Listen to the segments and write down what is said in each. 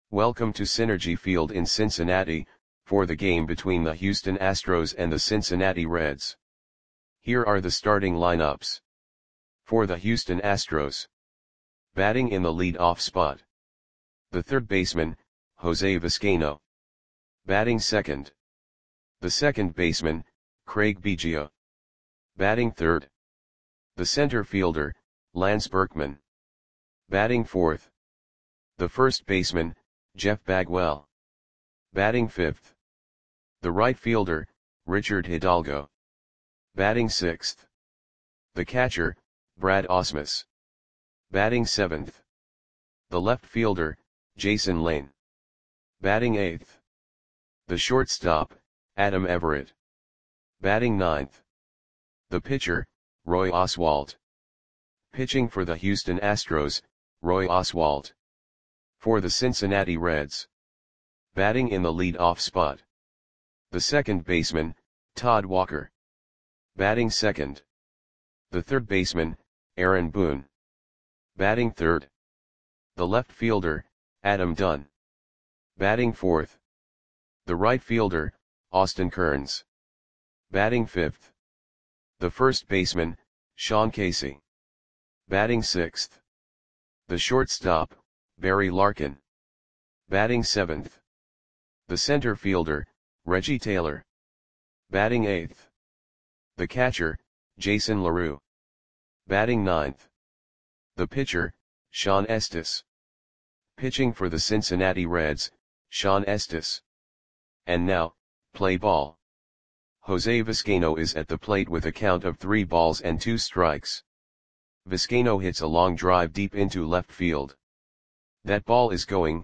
Welcome to Synergy Field in Cincinnati, for the game between the Houston Astros and the Cincinnati Reds. Here are the starting lineups. For the Houston Astros. Batting in the lead-off spot. The third baseman, Jose Vizcaino. Batting second. The second baseman, Craig Biggio. Batting third. The center fielder, Lance Berkman. Batting fourth. The first baseman, Jeff Bagwell. Batting fifth. The right fielder, Richard Hidalgo. Batting sixth. The catcher, Brad Ausmus. Batting seventh. The left fielder, Jason Lane. Batting eighth. The shortstop, Adam Everett. Batting ninth. The pitcher, Roy Oswalt. Pitching for the Houston Astros, Roy Oswalt. For the Cincinnati Reds. Batting in the lead-off spot. The second baseman, Todd Walker. Batting second. The third baseman, Aaron Boone. Batting third. The left fielder, Adam Dunn. Batting fourth. The right fielder, Austin Kearns. Batting fifth. The first baseman, Sean Casey. Batting sixth. The shortstop, Barry Larkin. Batting seventh. The center fielder, Reggie Taylor. Batting eighth. The catcher, Jason LaRue. Batting ninth. The pitcher, Sean Estes. Pitching for the Cincinnati Reds, Sean Estes. And now, play ball. Jose Vizcaino is at the plate with a count of 3 balls and 2 strikes. Vizcaino hits a long drive deep into left field. That ball is gone.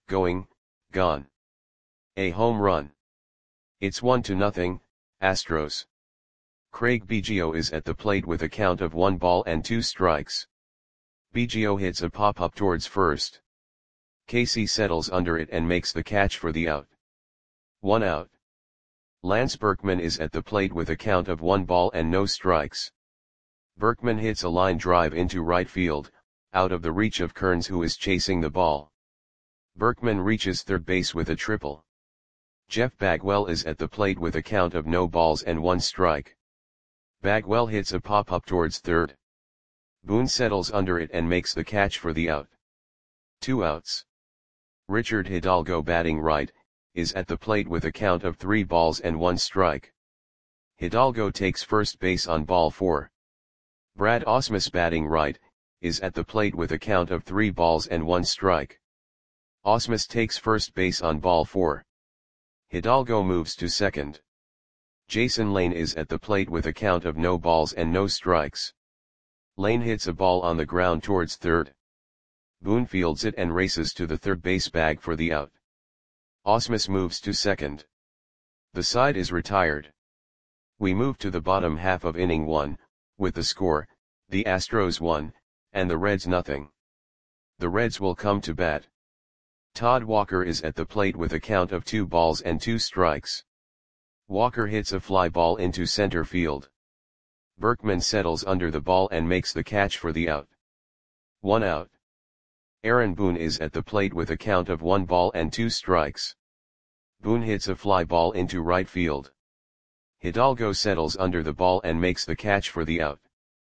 A home run. It's 1-0, Astros. Craig Biggio is at the plate with a count of 1 ball and 2 strikes. Biggio hits a pop-up towards first. Casey settles under it and makes the catch for the out. 1 out. Lance Berkman is at the plate with a count of 1 ball and no strikes. Berkman hits a line drive into right field, out of the reach of Kearns, who is chasing the ball. Berkman reaches third base with a triple. Jeff Bagwell is at the plate with a count of no balls and 1 strike. Bagwell hits a pop-up towards third. Boone settles under it and makes the catch for the out. 2 outs. Richard Hidalgo, batting right, is at the plate with a count of 3 balls and 1 strike. Hidalgo takes first base on ball 4. Brad Ausmus, batting right, is at the plate with a count of 3 balls and 1 strike. Ausmus takes first base on ball 4. Hidalgo moves to second. Jason Lane is at the plate with a count of no balls and no strikes. Lane hits a ball on the ground towards third. Boone fields it and races to the third base bag for the out. Ausmus moves to second. The side is retired. We move to the bottom half of inning 1, with the score, the Astros 1, and the Reds 0. The Reds will come to bat. Todd Walker is at the plate with a count of 2 balls and 2 strikes. Walker hits a fly ball into center field. Berkman settles under the ball and makes the catch for the out. 1 out. Aaron Boone is at the plate with a count of 1 ball and 2 strikes. Boone hits a fly ball into right field. Hidalgo settles under the ball and makes the catch for the out.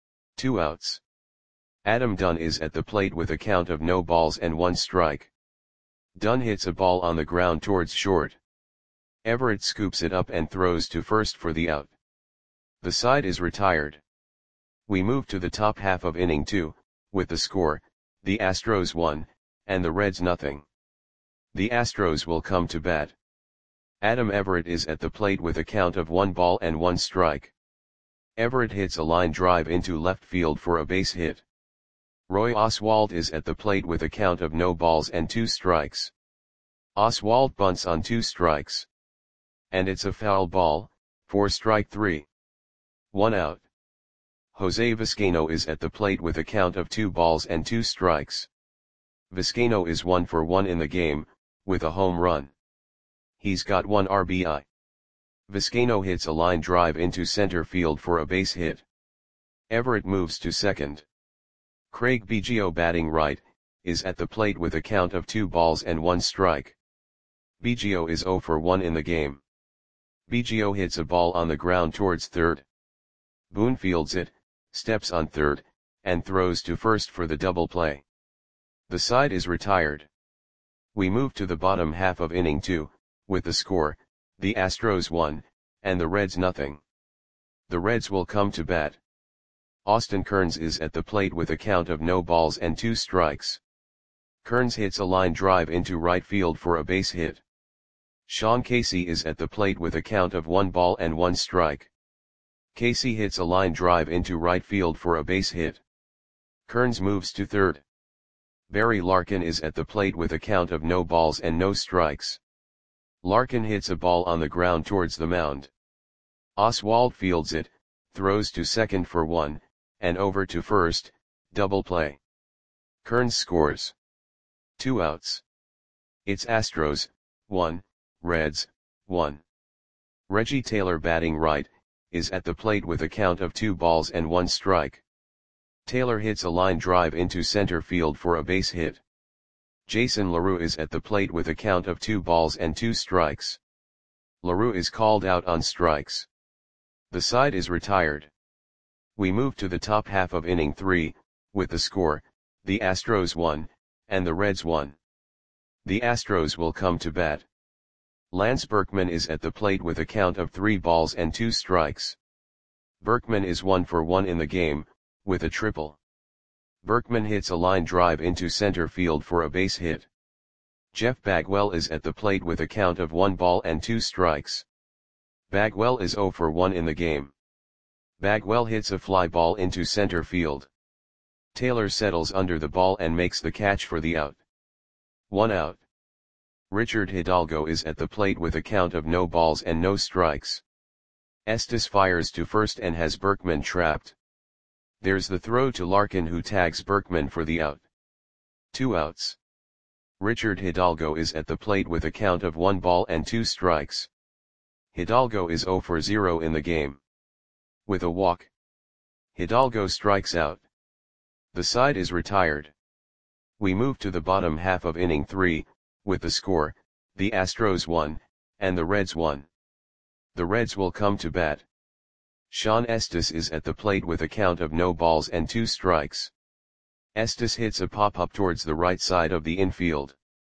2 outs. Adam Dunn is at the plate with a count of no balls and 1 strike. Dunn hits a ball on the ground towards short. Everett scoops it up and throws to first for the out. The side is retired. We move to the top half of inning 2, with the score, the Astros 1, and the Reds 0. The Astros will come to bat. Adam Everett is at the plate with a count of 1 ball and 1 strike. Everett hits a line drive into left field for a base hit. Roy Oswalt is at the plate with a count of no balls and 2 strikes. Oswalt bunts on 2 strikes. And it's a foul ball, for strike 3. 1 out. Jose Vizcaino is at the plate with a count of 2 balls and 2 strikes. Vizcaino is 1 for 1 in the game, with a home run. He's got 1 RBI. Vizcaino hits a line drive into center field for a base hit. Everett moves to second. Craig Biggio, batting right, is at the plate with a count of 2 balls and 1 strike. BGO is 0 for 1 in the game. BGO hits a ball on the ground towards third. Boone fields it, steps on third, and throws to first for the double play. The side is retired. We move to the bottom half of inning 2, with the score, the Astros 1, and the Reds nothing. The Reds will come to bat. Austin Kearns is at the plate with a count of no balls and 2 strikes. Kearns hits a line drive into right field for a base hit. Sean Casey is at the plate with a count of 1 ball and 1 strike. Casey hits a line drive into right field for a base hit. Kearns moves to third. Barry Larkin is at the plate with a count of no balls and no strikes. Larkin hits a ball on the ground towards the mound. Oswald fields it, throws to second for 1, and over to first, double play. Kearns scores. 2 outs. It's Astros, 1, Reds, 1. Reggie Taylor batting right, is at the plate with a count of 2 balls and 1 strike. Taylor hits a line drive into center field for a base hit. Jason LaRue is at the plate with a count of 2 balls and 2 strikes. LaRue is called out on strikes. The side is retired. We move to the top half of inning 3, with the score, the Astros 1, and the Reds 1. The Astros will come to bat. Lance Berkman is at the plate with a count of 3 balls and 2 strikes. Berkman is 1 for 1 in the game, with a triple. Berkman hits a line drive into center field for a base hit. Jeff Bagwell is at the plate with a count of 1 ball and 2 strikes. Bagwell is 0 for 1 in the game. Bagwell hits a fly ball into center field. Taylor settles under the ball and makes the catch for the out. 1 out. Richard Hidalgo is at the plate with a count of no balls and no strikes. Estes fires to first and has Berkman trapped. There's the throw to Larkin, who tags Berkman for the out. 2 outs. Richard Hidalgo is at the plate with a count of 1 ball and 2 strikes. Hidalgo is 0 for 0 in the game. With a walk, Hidalgo strikes out. The side is retired. We move to the bottom half of inning 3, with the score, the Astros 1, and the Reds 1. The Reds will come to bat. Sean Estes is at the plate with a count of no balls and 2 strikes. Estes hits a pop-up towards the right side of the infield.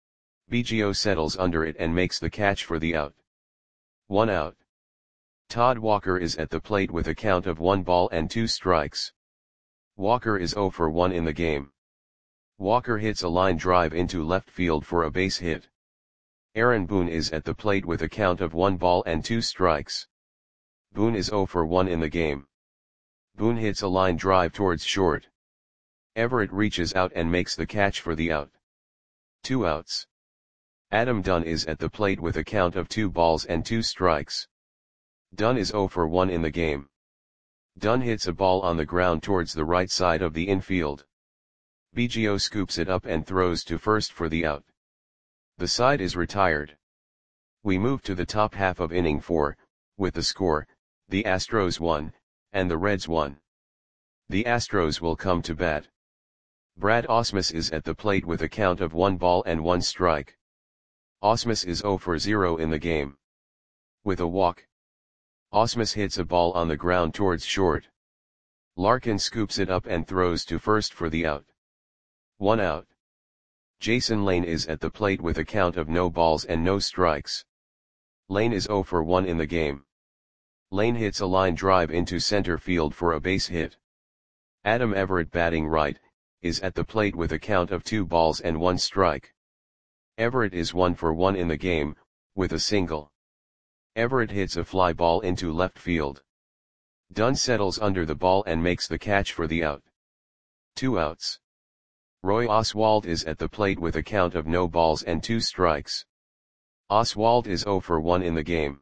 BGO settles under it and makes the catch for the out. 1 out. Todd Walker is at the plate with a count of 1 ball and 2 strikes. Walker is 0 for 1 in the game. Walker hits a line drive into left field for a base hit. Aaron Boone is at the plate with a count of 1 ball and 2 strikes. Boone is 0 for 1 in the game. Boone hits a line drive towards short. Everett reaches out and makes the catch for the out. 2 outs. Adam Dunn is at the plate with a count of 2 balls and 2 strikes. Dunn is 0 for 1 in the game. Dunn hits a ball on the ground towards the right side of the infield. BGO scoops it up and throws to first for the out. The side is retired. We move to the top half of inning 4, with the score, the Astros 1, and the Reds 1. The Astros will come to bat. Brad Ausmus is at the plate with a count of 1 ball and 1 strike. Ausmus is 0 for 0 in the game. With a walk, Ausmus hits a ball on the ground towards short. Larkin scoops it up and throws to first for the out. 1 out. Jason Lane is at the plate with a count of no balls and no strikes. Lane is 0 for 1 in the game. Lane hits a line drive into center field for a base hit. Adam Everett batting right, is at the plate with a count of 2 balls and 1 strike. Everett is 1 for 1 in the game, with a single. Everett hits a fly ball into left field. Dunn settles under the ball and makes the catch for the out. 2 outs. Roy Oswalt is at the plate with a count of no balls and 2 strikes. Oswalt is 0 for 1 in the game.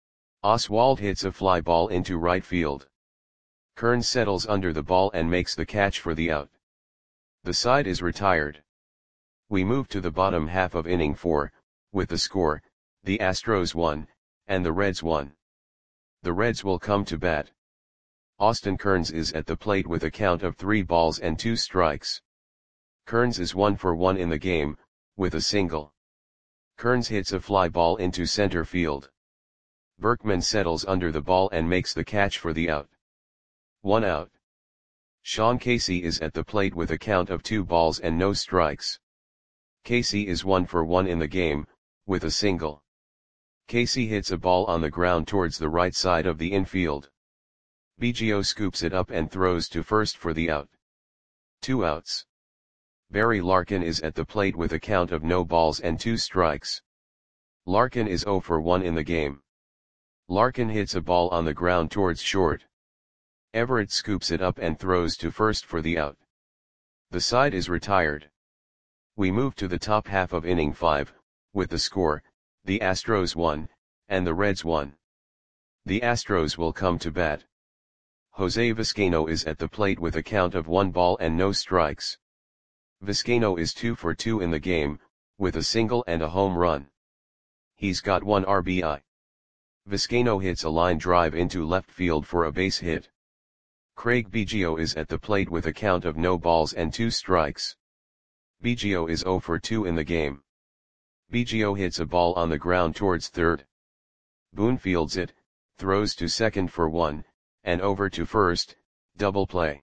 Oswalt hits a fly ball into right field. Kearns settles under the ball and makes the catch for the out. The side is retired. We move to the bottom half of inning 4, with the score, the Astros 1, and the Reds 1. The Reds will come to bat. Austin Kearns is at the plate with a count of 3 balls and 2 strikes. Kearns is 1 for 1 in the game, with a single. Kearns hits a fly ball into center field. Berkman settles under the ball and makes the catch for the out. 1 out. Sean Casey is at the plate with a count of 2 balls and no strikes. Casey is 1 for 1 in the game, with a single. Casey hits a ball on the ground towards the right side of the infield. Biggio scoops it up and throws to first for the out. 2 outs. Barry Larkin is at the plate with a count of no balls and 2 strikes. Larkin is 0 for 1 in the game. Larkin hits a ball on the ground towards short. Everett scoops it up and throws to first for the out. The side is retired. We move to the top half of inning 5, with the score, the Astros 1, and the Reds 1. The Astros will come to bat. Jose Vizcaino is at the plate with a count of 1 ball and no strikes. Vizcaino is 2 for 2 in the game, with a single and a home run. He's got 1 RBI. Vizcaino hits a line drive into left field for a base hit. Craig Biggio is at the plate with a count of no balls and 2 strikes. Biggio is 0 for 2 in the game. Biggio hits a ball on the ground towards third. Boone fields it, throws to second for 1, and over to first, double play.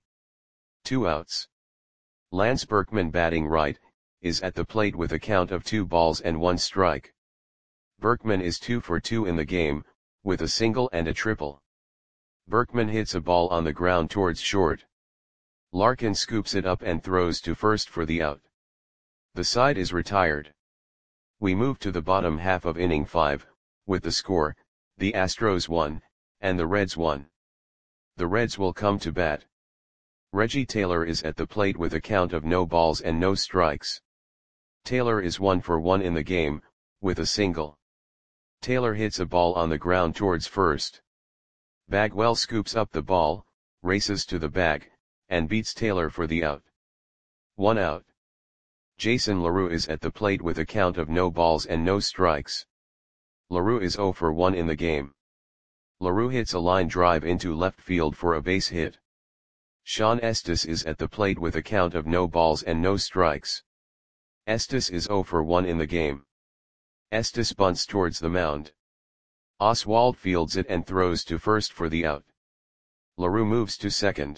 2 outs. Lance Berkman, batting right, is at the plate with a count of 2 balls and 1 strike. Berkman is 2 for 2 in the game, with a single and a triple. Berkman hits a ball on the ground towards short. Larkin scoops it up and throws to first for the out. The side is retired. We move to the bottom half of inning 5, with the score, the Astros 1, and the Reds 1. The Reds will come to bat. Reggie Taylor is at the plate with a count of no balls and no strikes. Taylor is 1 for 1 in the game, with a single. Taylor hits a ball on the ground towards first. Bagwell scoops up the ball, races to the bag, and beats Taylor for the out. 1 out. Jason LaRue is at the plate with a count of no balls and no strikes. LaRue is 0 for 1 in the game. LaRue hits a line drive into left field for a base hit. Sean Estes is at the plate with a count of no balls and no strikes. Estes is 0 for 1 in the game. Estes bunts towards the mound. Oswald fields it and throws to first for the out. LaRue moves to second.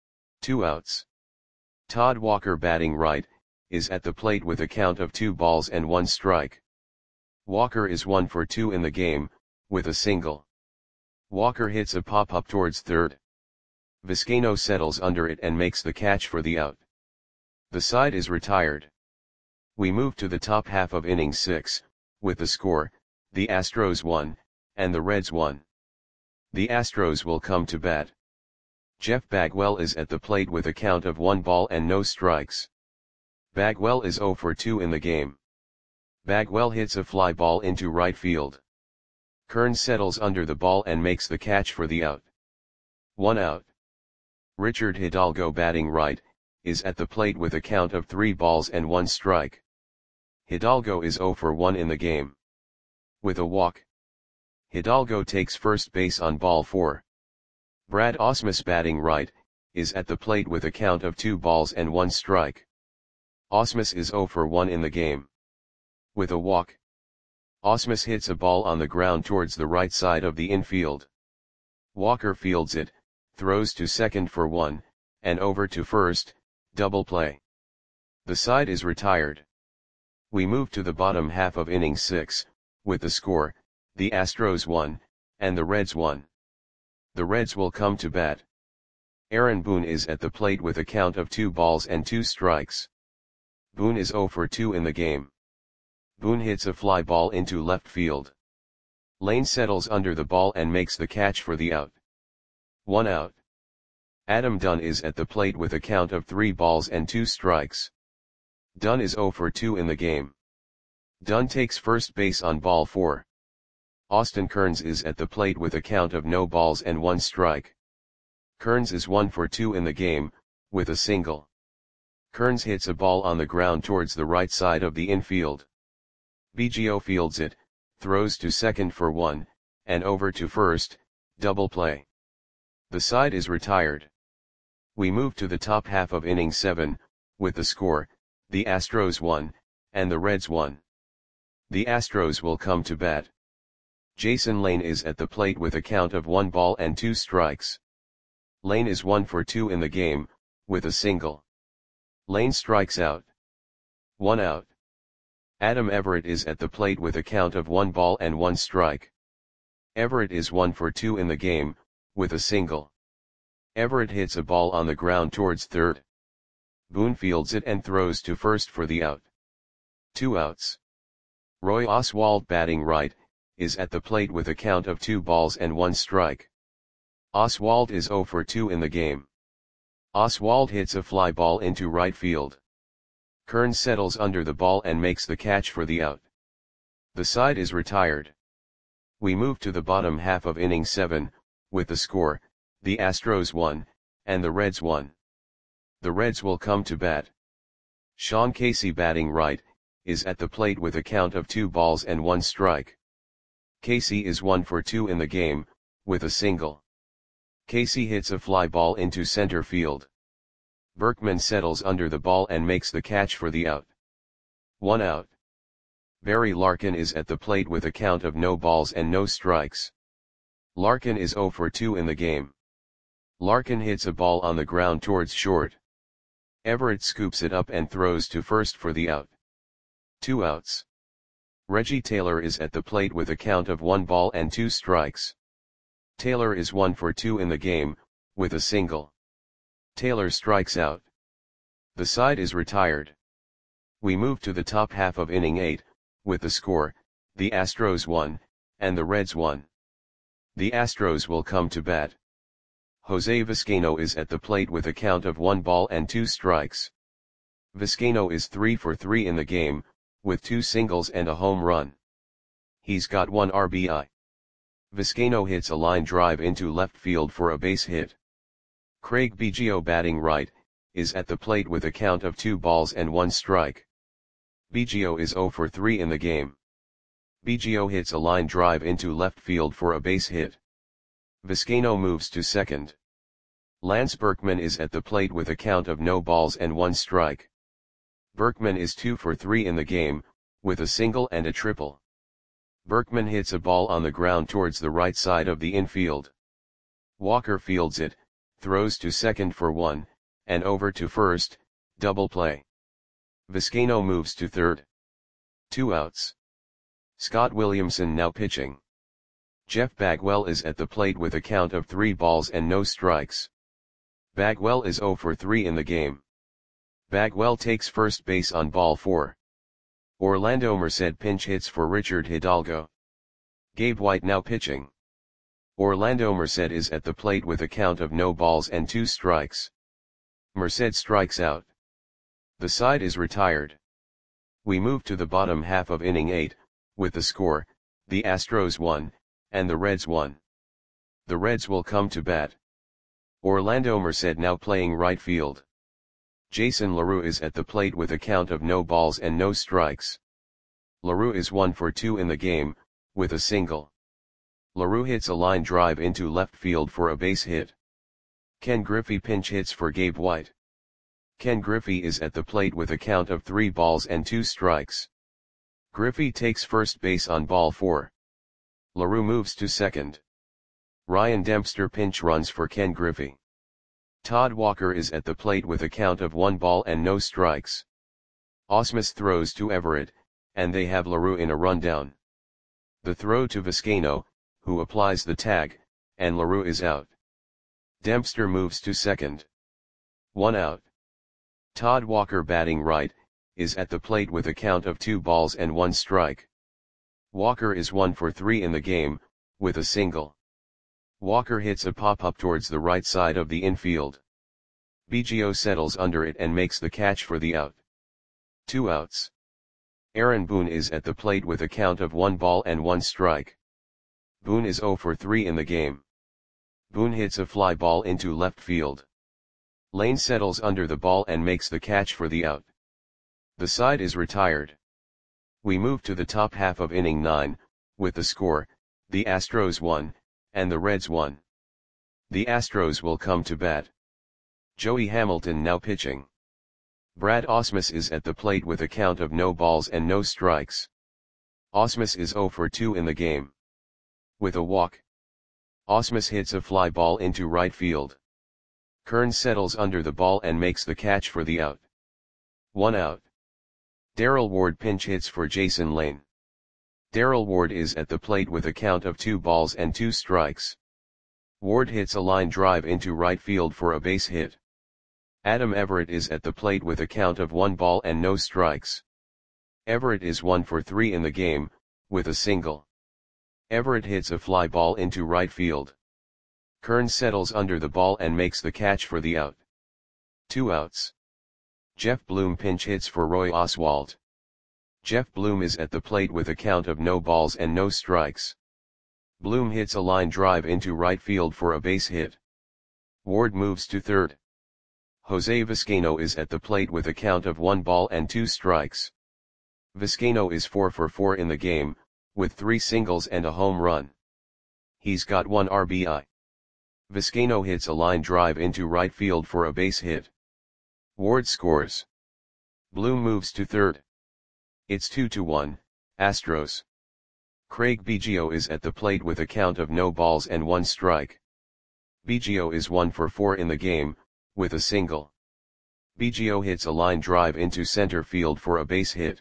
2 outs. Todd Walker, batting right, is at the plate with a count of 2 balls and 1 strike. Walker is 1 for 2 in the game, with a single. Walker hits a pop-up towards third. Vizcaino settles under it and makes the catch for the out. The side is retired. We move to the top half of inning 6, with the score, the Astros 1, and the Reds 1. The Astros will come to bat. Jeff Bagwell is at the plate with a count of 1 ball and no strikes. Bagwell is 0 for 2 in the game. Bagwell hits a fly ball into right field. Kearns settles under the ball and makes the catch for the out. 1 out. Richard Hidalgo, batting right, is at the plate with a count of 3 balls and 1 strike. Hidalgo is 0 for 1 in the game. With a walk. Hidalgo takes first base on ball 4. Brad Ausmus, batting right, is at the plate with a count of 2 balls and 1 strike. Ausmus is 0 for 1 in the game. With a walk. Ausmus hits a ball on the ground towards the right side of the infield. Walker fields it, throws to second for 1, and over to first, double play. The side is retired. We move to the bottom half of inning 6, with the score, the Astros 1, and the Reds 1. The Reds will come to bat. Aaron Boone is at the plate with a count of 2 balls and 2 strikes. Boone is 0 for 2 in the game. Boone hits a fly ball into left field. Lane settles under the ball and makes the catch for the out. 1 out. Adam Dunn is at the plate with a count of 3 balls and 2 strikes. Dunn is 0 for 2 in the game. Dunn takes first base on ball 4. Austin Kearns is at the plate with a count of no balls and 1 strike. Kearns is 1 for 2 in the game, with a single. Kearns hits a ball on the ground towards the right side of the infield. Biggio fields it, throws to second for 1, and over to first, double play. The side is retired. We move to the top half of inning 7, with the score, the Astros won, and the Reds won. The Astros will come to bat. Jason Lane is at the plate with a count of 1 ball and 2 strikes. Lane is 1 for 2 in the game, with a single. Lane strikes out. 1 out. Adam Everett is at the plate with a count of 1 ball and 1 strike. Everett is 1 for 2 in the game, with a single. Everett hits a ball on the ground towards third. Boone fields it and throws to first for the out. 2 outs. Roy Oswalt, batting right, is at the plate with a count of 2 balls and 1 strike. Oswalt is 0 for 2 in the game. Oswalt hits a fly ball into right field. Kern settles under the ball and makes the catch for the out. The side is retired. We move to the bottom half of inning 7, with the score, the Astros won, and the Reds won. The Reds will come to bat. Sean Casey, batting right, is at the plate with a count of 2 balls and 1 strike. Casey is 1 for 2 in the game, with a single. Casey hits a fly ball into center field. Berkman settles under the ball and makes the catch for the out. 1 out. Barry Larkin is at the plate with a count of no balls and no strikes. Larkin is 0 for 2 in the game. Larkin hits a ball on the ground towards short. Everett scoops it up and throws to first for the out. 2 outs. Reggie Taylor is at the plate with a count of 1 ball and 2 strikes. Taylor is 1 for 2 in the game, with a single. Taylor strikes out. The side is retired. We move to the top half of inning 8, with the score, the Astros won, and the Reds won. The Astros will come to bat. Jose Vizcaino is at the plate with a count of 1 ball and 2 strikes. Vizcaino is 3 for 3 in the game, with 2 singles and a home run. He's got 1 RBI. Vizcaino hits a line drive into left field for a base hit. Craig Biggio, batting right, is at the plate with a count of 2 balls and 1 strike. Biggio is 0 for 3 in the game. Biggio hits a line drive into left field for a base hit. Vizcaino moves to second. Lance Berkman is at the plate with a count of no balls and 1 strike. Berkman is 2 for 3 in the game, with a single and a triple. Berkman hits a ball on the ground towards the right side of the infield. Walker fields it, throws to second for 1, and over to first, double play. Vizcaino moves to third. 2 outs. Scott Williamson now pitching. Jeff Bagwell is at the plate with a count of 3 balls and no strikes. Bagwell is 0 for 3 in the game. Bagwell takes first base on ball 4. Orlando Merced pinch hits for Richard Hidalgo. Gabe White now pitching. Orlando Merced is at the plate with a count of no balls and 2 strikes. Merced strikes out. The side is retired. We move to the bottom half of inning 8, with the score, the Astros won, and the Reds won. The Reds will come to bat. Orlando Merced now playing right field. Jason LaRue is at the plate with a count of no balls and no strikes. LaRue is 1 for 2 in the game, with a single. LaRue hits a line drive into left field for a base hit. Ken Griffey pinch hits for Gabe White. Ken Griffey is at the plate with a count of 3 balls and 2 strikes. Griffey takes first base on ball 4. LaRue moves to second. Ryan Dempster pinch runs for Ken Griffey. Todd Walker is at the plate with a count of 1 ball and no strikes. Ausmus throws to Everett, and they have LaRue in a rundown. The throw to Vizcaino, who applies the tag, and LaRue is out. Dempster moves to second. 1 out. Todd Walker, batting right, is at the plate with a count of 2 balls and 1 strike. Walker is 1 for 3 in the game, with a single. Walker hits a pop-up towards the right side of the infield. Biggio settles under it and makes the catch for the out. 2 outs. Aaron Boone is at the plate with a count of 1 ball and 1 strike. Boone is 0 for 3 in the game. Boone hits a fly ball into left field. Lane settles under the ball and makes the catch for the out. The side is retired. We move to the top half of inning 9, with the score, the Astros won, and the Reds won. The Astros will come to bat. Joey Hamilton now pitching. Brad Ausmus is at the plate with a count of no balls and no strikes. Ausmus is 0 for 2 in the game. With a walk, Ausmus hits a fly ball into right field. Kearns settles under the ball and makes the catch for the out. 1 out. Darrell Ward pinch hits for Jason Lane. Darrell Ward is at the plate with a count of 2 balls and 2 strikes. Ward hits a line drive into right field for a base hit. Adam Everett is at the plate with a count of 1 ball and no strikes. Everett is 1 for 3 in the game, with a single. Everett hits a fly ball into right field. Kearns settles under the ball and makes the catch for the out. 2 outs. Jeff Bloom pinch hits for Roy Oswalt. Jeff Bloom is at the plate with a count of no balls and no strikes. Bloom hits a line drive into right field for a base hit. Ward moves to third. Jose Vizcaino is at the plate with a count of 1 ball and 2 strikes. Vizcaino is 4 for 4 in the game, with 3 singles and a home run. He's got 1 RBI. Vizcaino hits a line drive into right field for a base hit. Ward scores. Bloom moves to third. It's 2-1, Astros. Craig Biggio is at the plate with a count of no balls and 1 strike. Biggio is 1 for 4 in the game, with a single. Biggio hits a line drive into center field for a base hit.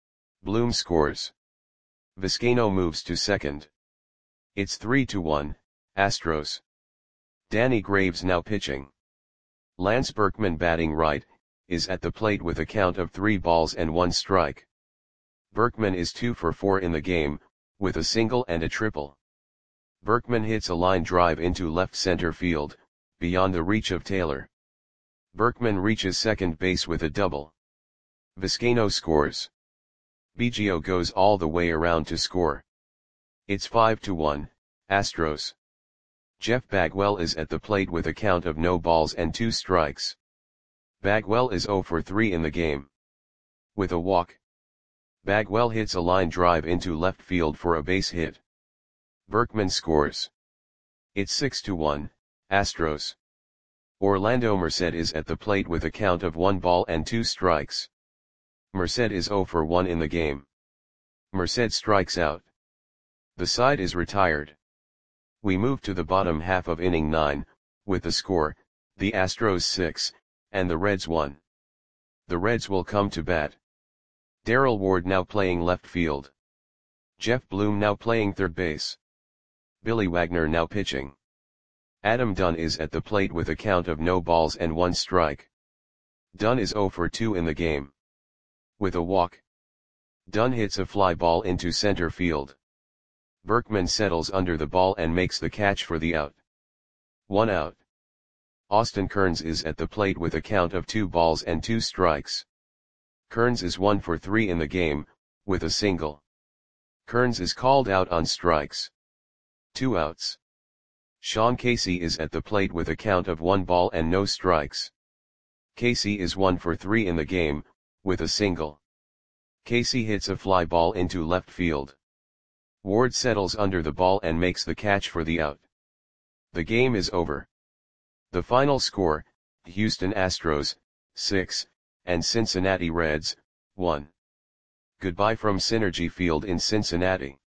Bloom scores. Vizcaino moves to second. It's 3-1, Astros. Danny Graves now pitching. Lance Berkman batting right, is at the plate with a count of 3 balls and 1 strike. Berkman is 2 for 4 in the game, with a single and a triple. Berkman hits a line drive into left center field, beyond the reach of Taylor. Berkman reaches second base with a double. Vizcaino scores. Biggio goes all the way around to score. It's 5-1, Astros. Jeff Bagwell is at the plate with a count of no balls and 2 strikes. Bagwell is 0 for 3 in the game. With a walk, Bagwell hits a line drive into left field for a base hit. Berkman scores. It's 6-1, Astros. Orlando Merced is at the plate with a count of 1 ball and 2 strikes. Merced is 0 for 1 in the game. Merced strikes out. The side is retired. We move to the bottom half of inning 9, with the score, the Astros 6, and the Reds 1. The Reds will come to bat. Darrell Ward now playing left field. Jeff Bloom now playing third base. Billy Wagner now pitching. Adam Dunn is at the plate with a count of no balls and 1 strike. Dunn is 0 for 2 in the game. With a walk, Dunn hits a fly ball into center field. Berkman settles under the ball and makes the catch for the out. 1 out. Austin Kearns is at the plate with a count of 2 balls and 2 strikes. Kearns is 1 for 3 in the game, with a single. Kearns is called out on strikes. 2 outs. Sean Casey is at the plate with a count of 1 ball and no strikes. Casey is 1 for 3 in the game, with a single. Casey hits a fly ball into left field. Ward settles under the ball and makes the catch for the out. The game is over. The final score, Houston Astros, 6, and Cincinnati Reds, 1. Goodbye from Synergy Field in Cincinnati.